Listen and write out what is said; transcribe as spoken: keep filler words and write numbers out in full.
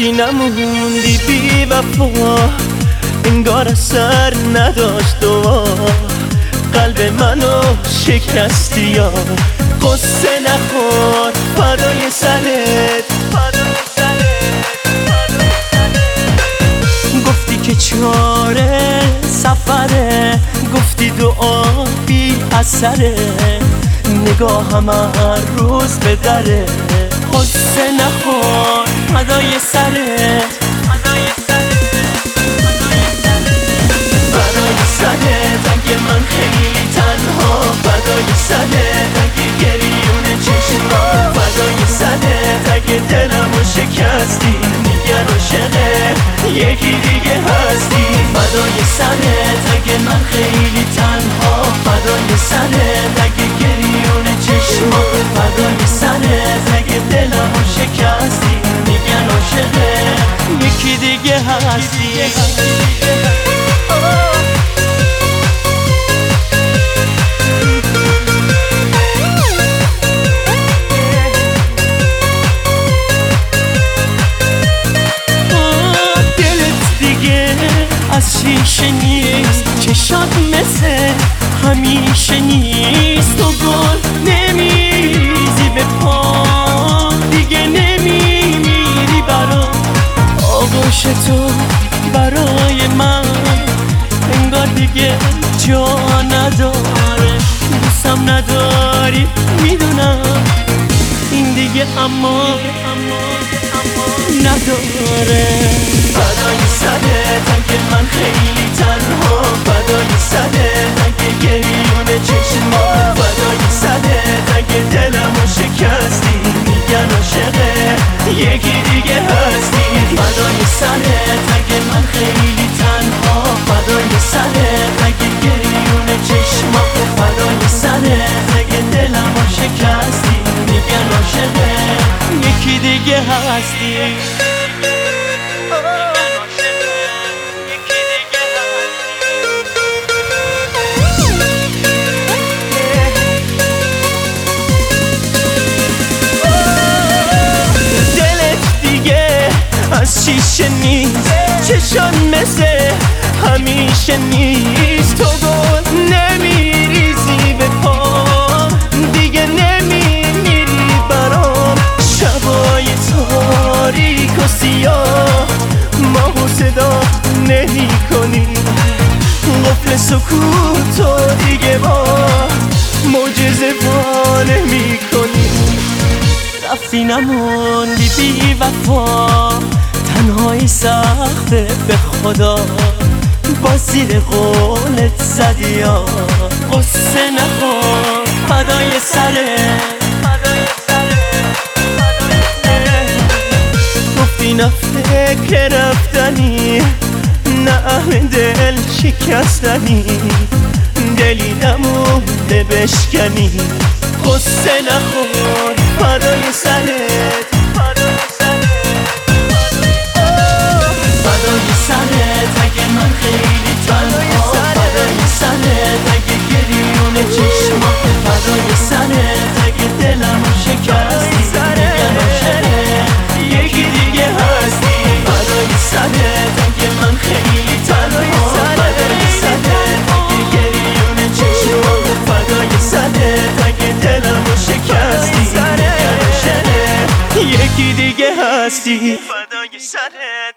رفتی نموندی بی وفا، انگار اثر نداشت دعا، قلب منو شکستی یا قصه نخور فدای سرت. گفتی که چاره سفره، گفتی دعا بی اثره، نگاهم هر روز به دره، قصه نخور فدای سرت. برای سرت اگه من خیلی تنها، فدای سرت اگه گریون چشما، فدای سرت اگه دلمو شکستی، میگن عاشقه یکی دیگه هستی. فدای سرت اگه من خیلی تنها، فدای سرت اگه گریون چشما، فدای سرت اگه دلمو شکستی، میگن عاشقه یکی دیگه هستی. از شیشه نیست، چشات مثل همیشه نیست، تو گل نمیریزی به پا، دیگه نمیمیری برا آغوش تو برای من، انگار دیگه جا نداره، دوستم نداری میدونم، این دیگه اما نداره. فدای سرت اگه من خیلی تنها، فدای سرت اگه گریون چشما، فدای سرت اگه دلمو شکستی، میگن عاشقه یکی دیگه هستی. فدای سرت اگه من خیلی تنها، فدای سرت اگه گریون چشما، فدای سرت اگه دلمو شکستی، میگن عاشقه یکی دیگه هستی. از شیشه نیست، چشان مثل همیشه نیست، تو گل نمیریزی به پام، دیگه نمیمیری برام، شبای تاریک و سیاه ماهو صدا نمی کنی، قفل سکوتو دیگه با معجزه وا نمی کنی. رفتی نموندی بی وفا، تنهایی سخته به خدا، با زیر قولت زدی یا قصه نخور فدای سرت. گفتی نه فکر رفتنی، نه اهل دل شکستنی، دلی نمونده بشکنی، قصه نخور فدای سرت. فدای سرت اگه من خیلی تنها، فدای سرت اگه گریون چشما، فدای سرت اگه دلمو شکستی، میگن عاشقه یکی دیگه هستی. فدای سرت اگه من خیلی تنها، فدای سرت اگه گریون چشما، فدای سرت اگه دلمو شکستی، میگن عاشقه یکی دیگه هستی. فدای سرت.